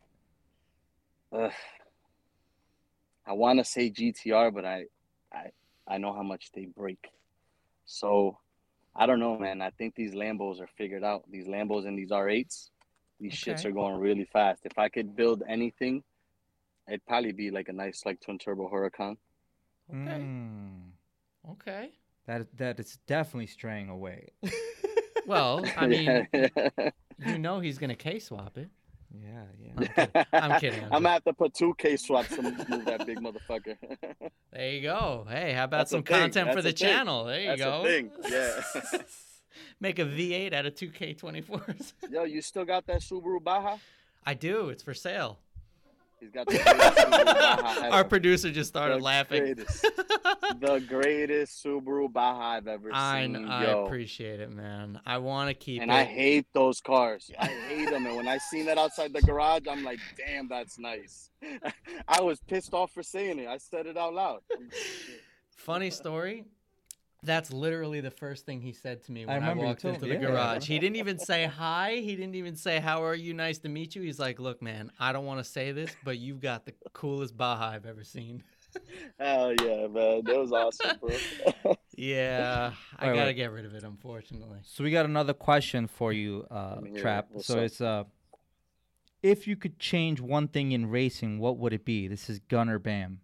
I want to say GTR, but I know how much they break. So I don't know, man. I think these Lambos are figured out. These Lambos and these R8s, these shits are going really fast. If I could build anything, it'd probably be like a nice like twin turbo Huracan. Okay. Okay. That is definitely straying away. Well, I mean, he's gonna K-swap it. Yeah. I'm kidding. I'm gonna have to put 2 K-swaps to move that big motherfucker. There you go. Hey, how about That's some content for the channel? There you go. That's a thing. Yeah. Make a V8 out of 2 K24s. Yo, you still got that Subaru Baja? I do. It's for sale. He's got the greatest Subaru Baja ever. Our producer just started The laughing. greatest. The greatest Subaru Baja I've ever seen. I Yo. appreciate it, man. I want to keep And it. I hate those cars. I hate them. And when I seen that outside the garage, I'm like, damn, that's nice. I was pissed off for saying it. I said it out loud. Funny story. That's literally the first thing he said to me when I remember you walked told into me, the yeah. garage. He didn't even say hi. He didn't even say, how are you? Nice to meet you. He's like, look, man, I don't want to say this, but you've got the coolest Baja I've ever seen. Hell yeah, man. That was awesome, bro. Yeah, I Wait, got to wait. get rid of it, unfortunately. So we got another question for you, me hear Trap. it. What's So up? it's if you could change one thing in racing, what would it be? This is Gunner Bam.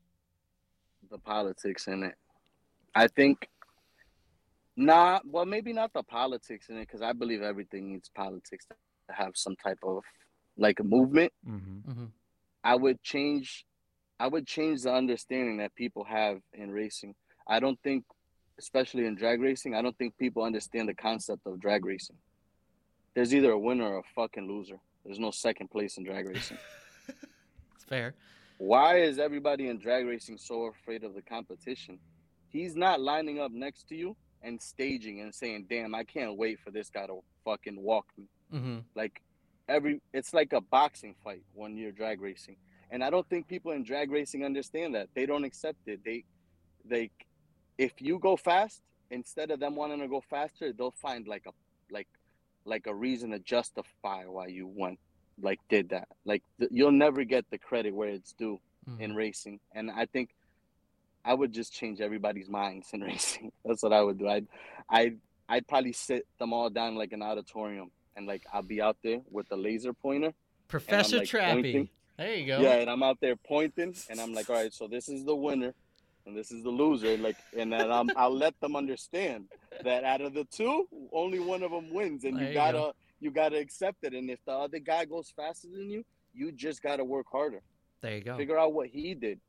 The politics in it. I think, well, maybe not the politics in it, because I believe everything needs politics to have some type of like a movement. Mm-hmm. Hmm. I would change the understanding that people have in racing. I don't think, especially in drag racing, I don't think people understand the concept of drag racing. There's either a winner or a fucking loser. There's no second place in drag racing. It's fair. Why is everybody in drag racing so afraid of the competition? He's not lining up next to you and staging and saying, damn, I can't wait for this guy to fucking walk me. Hmm. Like it's like a boxing fight when you're drag racing. And I don't think people in drag racing understand that. They don't accept it. They if you go fast, instead of them wanting to go faster, they'll find like a reason to justify why you did that. Like you'll never get the credit where it's due in racing. And I think I would just change everybody's minds in racing. That's what I would do. I'd probably sit them all down like an auditorium, and like I'll be out there with the laser pointer. Professor like, Trappy. pointing. There you go. Yeah, and I'm out there pointing, and I'm like, all right, so this is the winner, and this is the loser. Like, and then I'll let them understand that out of the two, only one of them wins, and There you gotta accept it. And if the other guy goes faster than you, you just gotta work harder. There you go. Figure out what he did.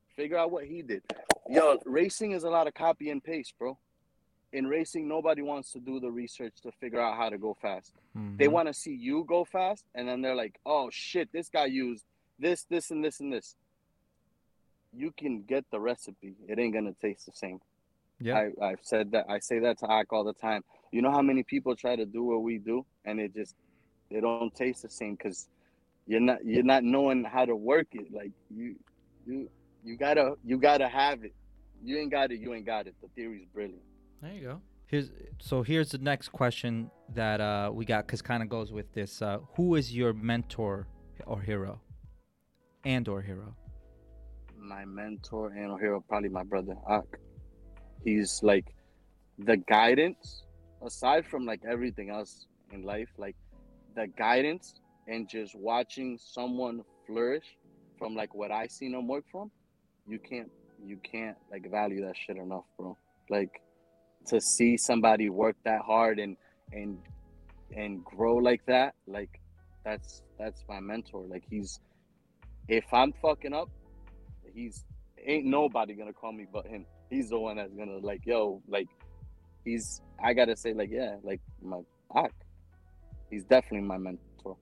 Yo, racing is a lot of copy and paste, bro. In racing, nobody wants to do the research to figure out how to go fast. Mm-hmm. They want to see you go fast, and then they're like, oh shit, this guy used this, and this, and this. You can get the recipe. It ain't gonna taste the same. Yeah. I've said that. I say that to Ak all the time. You know how many people try to do what we do, and they don't taste the same because you're not knowing how to work it. Like you gotta have it. You ain't got it. The theory's brilliant. There you go. Here's the next question that we got, because kind of goes with this. Who is your mentor or hero? Or hero? My mentor and hero, probably my brother Ak. He's like the guidance, aside from like everything else in life, like the guidance and just watching someone flourish from like what I seen him work from. You can't like value that shit enough, bro. Like to see somebody work that hard and grow like that, like that's my mentor. Like if I'm fucking up, ain't nobody gonna call me but him. He's the one that's gonna like, yo, like I gotta say like, yeah, like my Ak. He's definitely my mentor.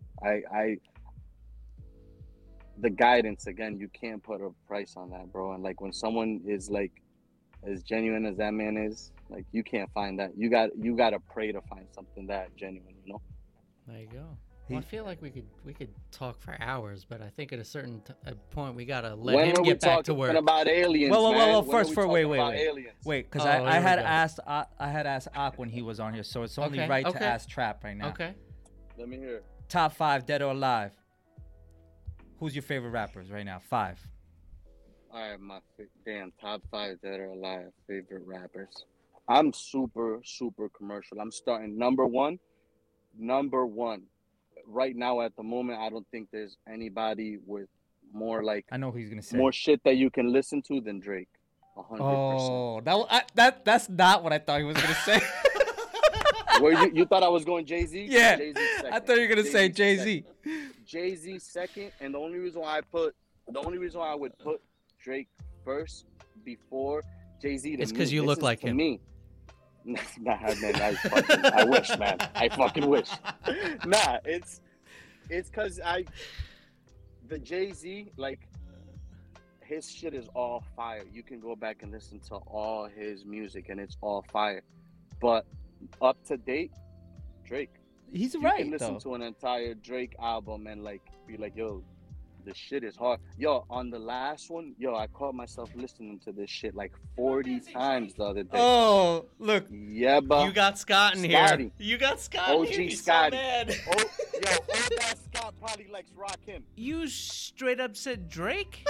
The guidance, again, you can't put a price on that, bro. And like when someone is like as genuine as that man is, like you can't find that. You gotta pray to find something that genuine, you know? There you go. Well, I feel like we could talk for hours, but I think at a certain point we gotta let him get back to work. About aliens, Well, man? first, wait, aliens? because Oh, I here we had go. asked Ak when he was on here, so it's only right to ask Trap right now. Okay. Let me hear it. Top 5, dead or alive. Who's your favorite rappers right now? 5. All right, my top 5 that are alive favorite rappers. I'm super commercial. I'm starting number one. Right now at the moment, I don't think there's anybody with more like I know who he's gonna say. more shit that you can listen to than Drake. 100%. Oh, that's not what I thought he was gonna say. Where you thought I was going Jay-Z? Yeah, Jay-Z second. I thought you were gonna say Jay-Z. Jay-Z second, and the only reason why I would put Drake first before Jay-Z It's because you look like him. Me. Nah, man, I wish, man. I fucking wish. Nah, it's because the Jay-Z, like his shit is all fire. You can go back and listen to all his music, and it's all fire. But up to date, Drake. He's You right can listen though. to an entire Drake album and like be like, yo, the shit is hard. Yo, on the last one, yo, I caught myself listening to this shit like 40 times the other day. Oh, look. Yeah, but You got Scott in Scotty. here. You got Scott OG in here. He's Scotty. so mad. oh, yo, all that Scott probably likes Rakim. You straight up said Drake?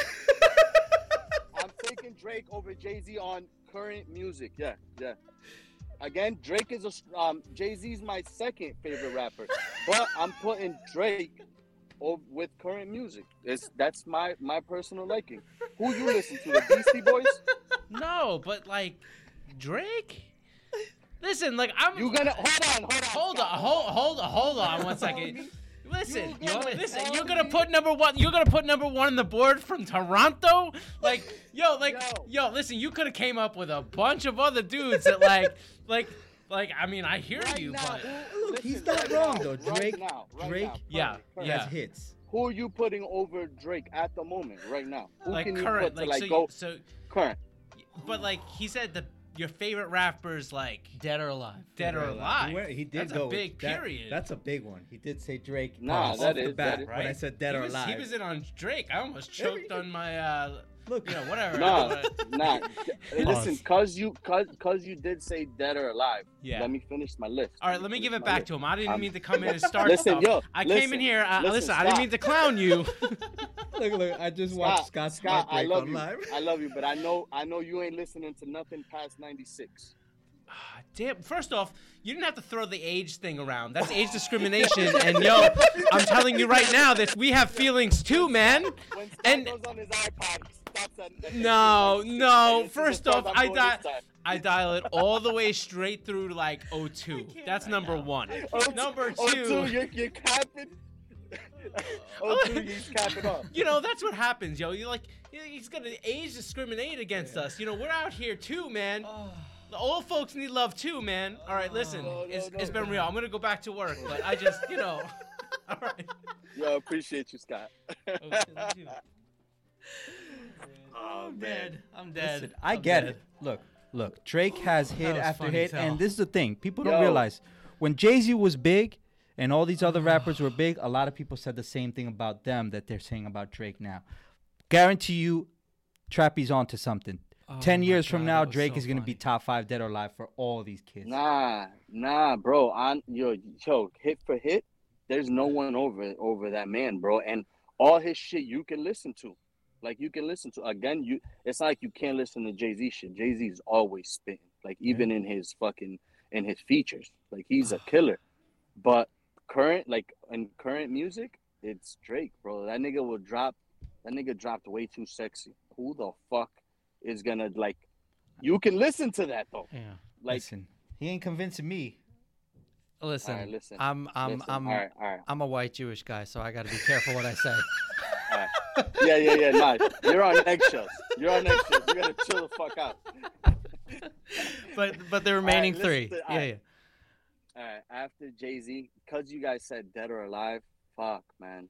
I'm taking Drake over Jay-Z on current music. Yeah. Again, Drake is Jay-Z's my second favorite rapper, but I'm putting Drake with current music. That's my personal liking. Who you listen to? The Beastie Boys? No, but like Drake? Listen, like I'm. You gonna hold on. Hold on 1 second. Listen, tell you're gonna me- put number one. You're gonna put number one on the board from Toronto. Like, yo, listen. You could have came up with a bunch of other dudes that like. I mean, I hear Right you, now, but Look, he's listen, not right wrong now, though. right Drake, now, Drake, Yeah, current. has yeah. hits. Who are you putting over Drake at the moment, right now? Who like can you current, put to like like so, go so. current? But like he said, your favorite rappers like Dead or alive. dead or alive. He did That's go a with big that- period. That's a big one. He did say Drake. Nah, off that the is- bat that is- when I Right? said dead or alive. He was in on Drake. I almost choked on my Look, whatever. Nah. Listen, Pause. cause you did say dead or alive. Yeah. Let me finish my list. All right, let me give it back to him. I didn't mean to come in and start Listen, stuff. yo, I came in here. Listen, I didn't Scott. mean to clown you. look. I just watched Scott's Scott, I heartbreak love on you. live. I love you, but I know you ain't listening to nothing past 96. Damn. First off, you didn't have to throw the age thing around. That's age discrimination. And yo, I'm telling you right now that we have feelings too, man. When Scott And goes on his iPod, he stops at no. This is First the off, song I'm doing this time. I dial it all the way straight through to like 02. That's number one. Number two. You're capping. He's capping up. You know, that's what happens, yo. He's gonna age discriminate against us. You know, we're out here too, man. The old folks need love too, man. All right, listen, it's been real. I'm gonna go back to work, but I just, all right. Yo, appreciate you, Scott. Oh, man, I'm dead. Listen, I I'm get dead. it. Look. Drake has hit was after funny hit, as hell. and this is the thing: people don't Yo. realize when Jay-Z was big and all these other rappers were big. A lot of people said the same thing about them that they're saying about Drake now. Guarantee you, Trappy's onto something. Oh 10 my years from God, now, that was Drake so is gonna be funny. top 5 dead or alive for all these kids. Nah, bro. Yo, hit for hit, there's no one over that man, bro. And all his shit you can listen to. Like you can listen to again. It's not like you can't listen to Jay-Z shit. Jay-Z's always spitting. Like even in his features. Like he's a killer. But in current music, it's Drake, bro. That nigga dropped way too sexy. Who the fuck is gonna like? You can listen to that though. Yeah. Like, Listen, he ain't convincing me. Listen, All right, listen. I'm listen. All right. I'm a white Jewish guy, so I got to be careful what I say. All right. Yeah. Nah, you're on eggshells. You gotta chill the fuck out. But the remaining listen three, to- yeah. All right. After Jay-Z, because you guys said dead or alive, fuck, man.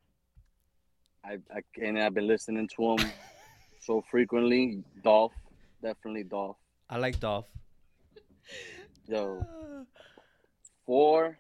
I've been listening to him so frequently. Dolph, definitely Dolph. I like Dolph. Yo, 4,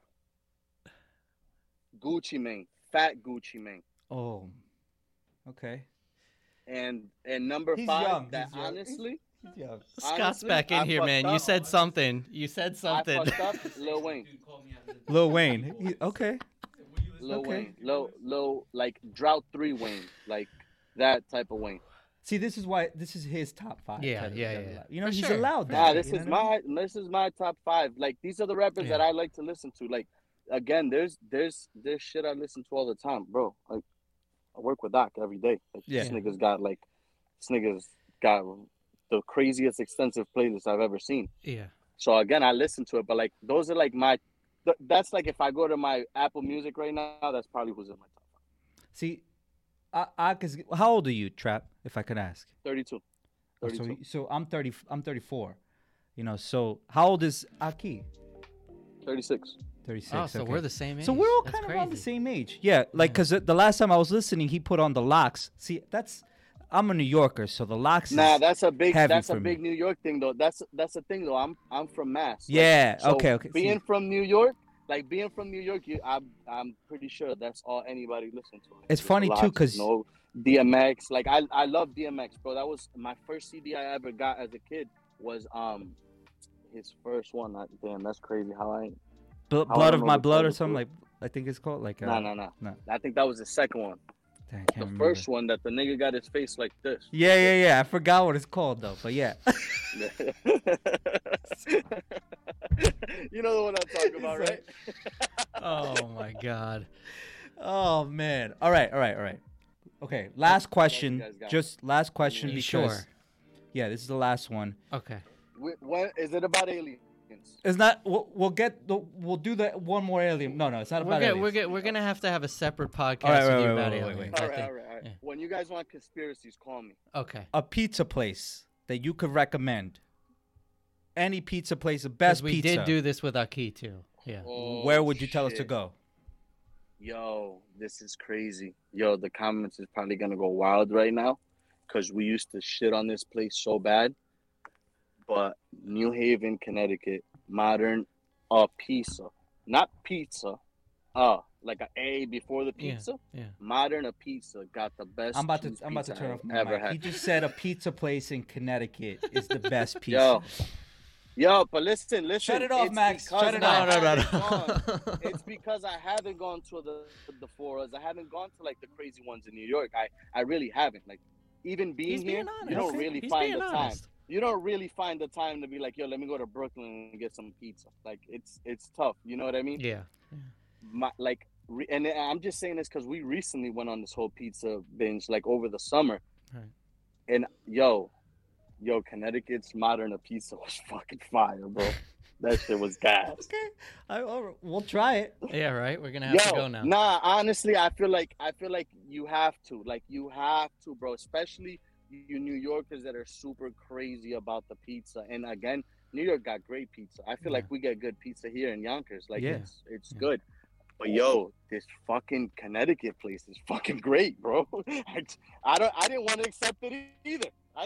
Gucci Mane, Fat Gucci Mane, Oh, okay. and number He's 5. young, That he's young. honestly, Yeah. Scott's honestly, back in I here, fucked man. You up. said something. You said I something. fucked up. Lil Wayne, Lil Wayne. Okay. Lil Okay. Wayne, Lil like Drought 3 Wayne, like that type of Wayne. See, this is his top 5. Yeah, Dead or yeah, Alive. yeah. You know, For he's sure. allowed that. Nah, you know what I mean? this is my top 5. Like these are the rappers that Yeah. I like to listen to. Like again, there's shit I listen to all the time, bro. Like I work with Doc every day. Like, Yeah. This nigga's got the craziest extensive playlist I've ever seen. Yeah. So again, I listen to it, but like those are like that's like if I go to my Apple Music right now, that's probably who's in my top 5. See, cause how old are you, Trap? If I could ask. 32. Oh, 32. so I'm 30. I'm 34. You know. So how old is Aki? 36. 36. Oh, so okay. we're the same age. So we're all That's kind of around the crazy. same age. Yeah, like because the last time I was listening, he put on the locks. See, I'm a New Yorker, so the locks Nah, is that's a big heavy that's for a big me. New York thing though. That's the thing though. I'm from Mass. Yeah. So Okay. being See, from New York, being from New York, I'm pretty sure that's all anybody listens to. it's Just funny too, Locks, because no DMX. Like I love DMX, bro. That was my first CD I ever got as a kid. Was his first one. Damn, that's crazy. How I Blood don't of know My the Blood or title something to it. like. I think it's called like. No. No. I think that was the second one. Dang, I The can't remember. first one that the nigga got his face like this. Yeah. I forgot what it's called though, but yeah. You know the one I'm talking about, right? Oh my God. Oh man. All right. Okay, last question. guys got? Just last question You because sure? yeah, this is the last one. Okay. When is it about aliens? It's not. We'll do the one more alien. No, it's not about aliens. We're gonna have to have a separate podcast All right, with wait, you wait, about wait, aliens. wait. I All right, think. all right. Yeah. When you guys want conspiracies, call me. Okay. A pizza place that you could recommend. Any pizza place, the 'Cause best we pizza. did do this with Aki too. Yeah. Oh, Where would you tell us to shit. go? Yo, this is crazy. Yo, the comments is probably gonna go wild right now, because we used to shit on this place so bad. But New Haven, Connecticut, modern pizza, not pizza, like an A before the Yeah, pizza. yeah. Modern pizza got the best. I'm about cheese to pizza turn I've off my ever mic. He had. just said a pizza place in Connecticut is the best pizza. Yo, but listen. Shut it off, it's Max. because Shut it I off. haven't gone- It's because I haven't gone to the foras. I haven't gone to like the crazy ones in New York. I really haven't. Like, even being He's here, being honest. you don't Okay. really He's find being the time. honest. You don't really find the time to be like, yo, let me go to Brooklyn and get some pizza. Like, it's tough. You know what I mean? Yeah. And I'm just saying this because we recently went on this whole pizza binge, like over the summer. Right. And yo, Connecticut's modern pizza was fucking fire, bro. That shit was gas. Okay, we'll try it. Yeah. Right. We're gonna have to go now. Nah, honestly, I feel like you have to, bro. Especially you New Yorkers that are super crazy about the pizza. And again, New York got great pizza. I feel like we get good pizza here in Yonkers. Like, Yeah. it's good. But yo, this fucking Connecticut place is fucking great, bro. I didn't want to accept it either.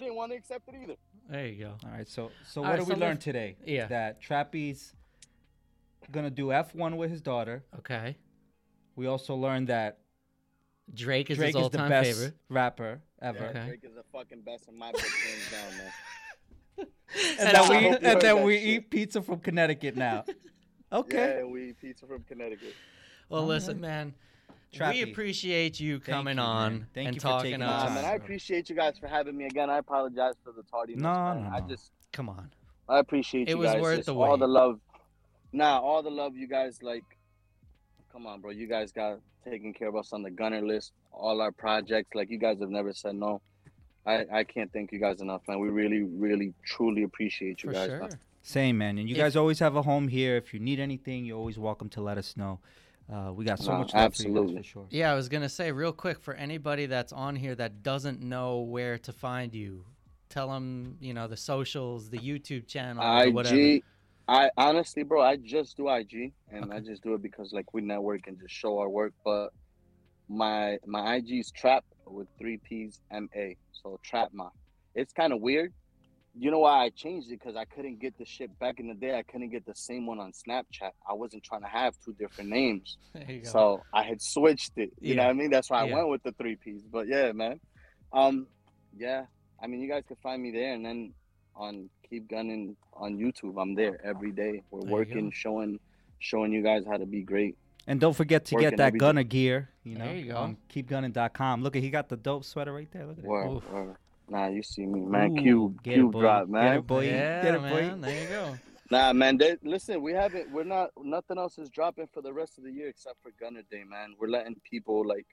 There you go. All right, so All what right, did we so learn let's- today? yeah. That Trappy's gonna do F1 with his daughter. Okay. We also learned that Drake is Drake his is the all-time best favorite. rapper ever. Okay. Drake is the fucking best in my book, hands down, man. And Nah, I that we hope you heard that shit. eat pizza from Connecticut now. Okay. Yeah, we eat pizza from Connecticut. Well, All listen, right. man. We Trappy. appreciate you coming you, on man. Thank and you for talking taking to the us. time. Man, I appreciate you guys for having me again. I apologize for the tardiness. No, man. no. Come on. I appreciate It you was guys. worth Just the all wait. the love. All the love you guys, like, come on, bro. You guys got taking care of us on the Gunner list. All our projects, like, you guys have never said no. I can't thank you guys enough, man. We really, really, truly appreciate you For guys. sure. Man. Same, man. And you If- guys always have a home here. If you need anything, you're always welcome to let us know. We got so No, much love absolutely. for you guys, for sure. Yeah, I was gonna say real quick for anybody that's on here that doesn't know where to find you, tell them the socials, the YouTube channel, or whatever. IG, I honestly, bro, I just do IG, and I Okay. just do it because like we network and just show our work. But my IG is Trap with 3 P's MA, so Trap Ma. It's kind of weird. You know why I changed it? Because I couldn't get the shit back in the day. I couldn't get the same one on Snapchat. I wasn't trying to have 2 different names, There you go. so I had switched it. You know Yeah. what I mean? That's why I Yeah. went with the 3 P's. But yeah, man. Yeah. I mean, you guys can find me there, and then on Keep Gunning on YouTube, I'm there every day. We're There you working, go. showing you guys how to be great. And don't forget to Working get that every gunner gear, There you go. on keepgunning.com. Look, he got the dope sweater right there. Look at it. Word, Oof. word. Nah, you see me, man. Ooh, Cube get it, boy. drop, man. Get it, boy. Yeah, Get it, man. boy. There you go. Nah, man. Listen, nothing else is dropping for the rest of the year except for Gunner Day, man. We're letting people like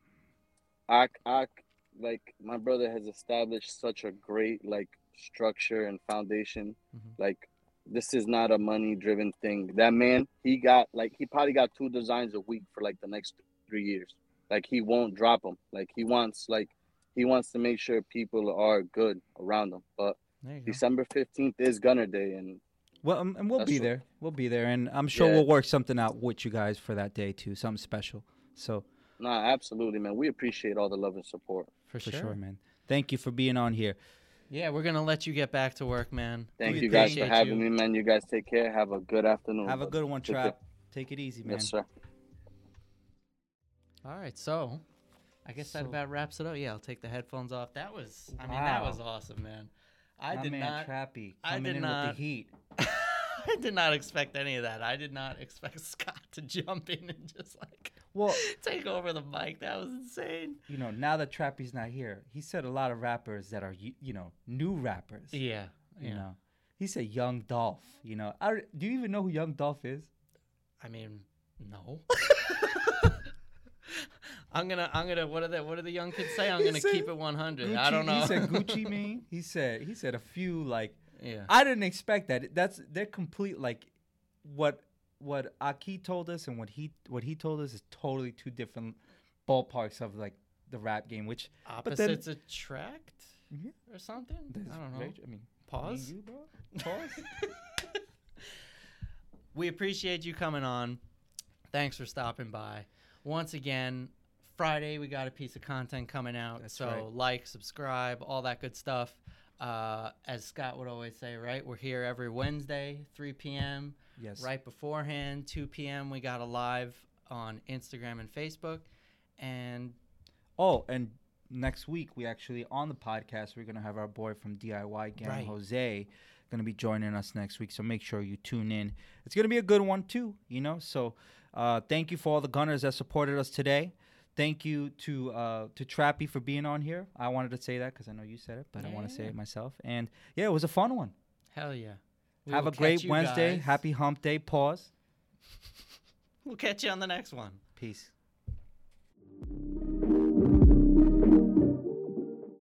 my brother has established such a great like structure and foundation. Mhm. Like, this is not a money driven thing. That man, he probably got 2 designs a week for like the next 3 years. Like, he won't drop them. Like, he wants to make sure people are good around him. But There you go. December 15th is Gunner Day, and Well, and we'll That's be what- there. We'll be there, and I'm sure Yeah. we'll work something out with you guys for that day too, something special. So Nah, absolutely, man. We appreciate all the love and support. For for sure. sure, man. Thank you for being on here. Yeah, we're gonna let you get back to work, man. Thank We you guys for appreciate having you. me, man. You guys take care. Have a good afternoon. Have a brother. good one, Take care. Trap. Take it easy, man. Yes, sir. All right, so I guess that So- about wraps it up. Yeah, I'll take the headphones off. That was, I mean, that was Wow. awesome, man. I My did man, not, Trappy, I coming did in not- with the heat. I did not expect any of that. I did not expect Scott to jump in and just like Well, take over the mic. That was insane. you know, now that Trappy's not here, he said a lot of rappers that are, you know, new rappers. Yeah, You yeah. know, he said Young Dolph. You know, do you even know who Young Dolph is? I mean, no. I'm gonna. What do the young kids say? I'm He gonna said keep it 100. I Gucci- don't know. He said Gucci Mane. He said a few like. Yeah. I didn't expect that. They're complete like what Aki told us and what he told us is totally two different ballparks of like the rap game. Which but then- Opposites attract Yeah. or something. I don't know. I mean, Pause. me and you, bro. Pause. We appreciate you coming on. Thanks for stopping by. Once again, Friday we got a piece of content coming out. That's so right. like, subscribe, all that good stuff. As Scott would always say, right? We're here every Wednesday, 3 p.m. Yes. Right beforehand, 2 p.m. We got a live on Instagram and Facebook. And Oh, and next week we actually on the podcast we're gonna have our boy from DIY Gang, Right. Jose, gonna be joining us next week. So make sure you tune in. It's gonna be a good one too. You know. So thank you for all the gunners that supported us today. Thank you to Trappy for being on here. I wanted to say that because I know you said it, but I want to say Yeah. it myself. And yeah, it was a fun one. hell yeah. We Have will a great catch you Wednesday. guys. Happy Hump Day. Pause. We'll catch you on the next one. Peace.